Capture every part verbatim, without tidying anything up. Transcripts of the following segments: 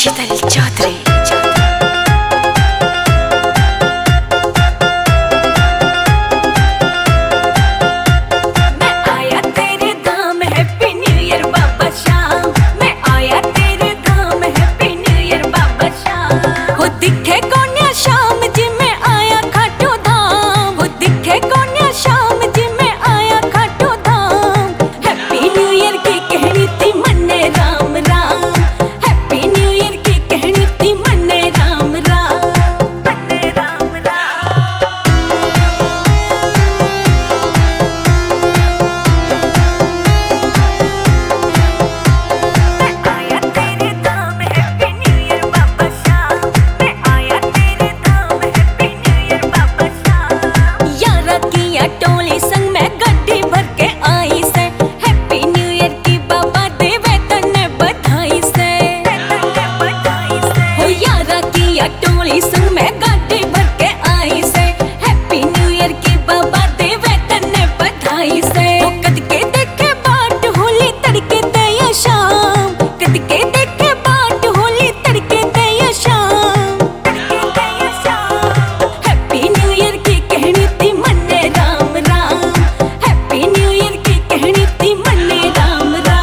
शीतल चौधरी। टोली संग में गाड़ी भर के आई से हैप्पी न्यू ईयर की बाबा देवे तन्ने बधाई से। कद के देखे बाट होली तड़के दे या शाम, कद के देखे बाट होली तड़के दे या शाम, हैप्पी न्यू ईयर की कहनी थी मन्ने Ram Ram, happy new year की कहनी थी मन्ने राम राम।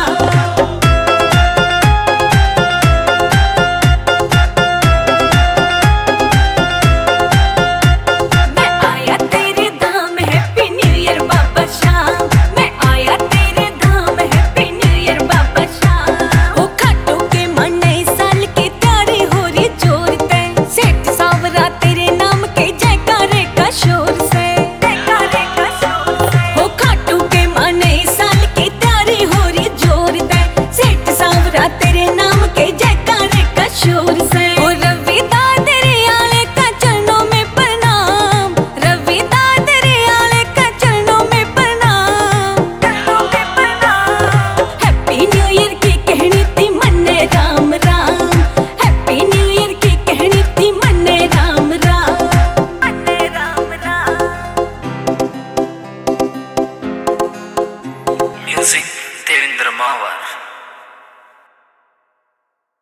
म्यूजिक देवेंद्र मावर।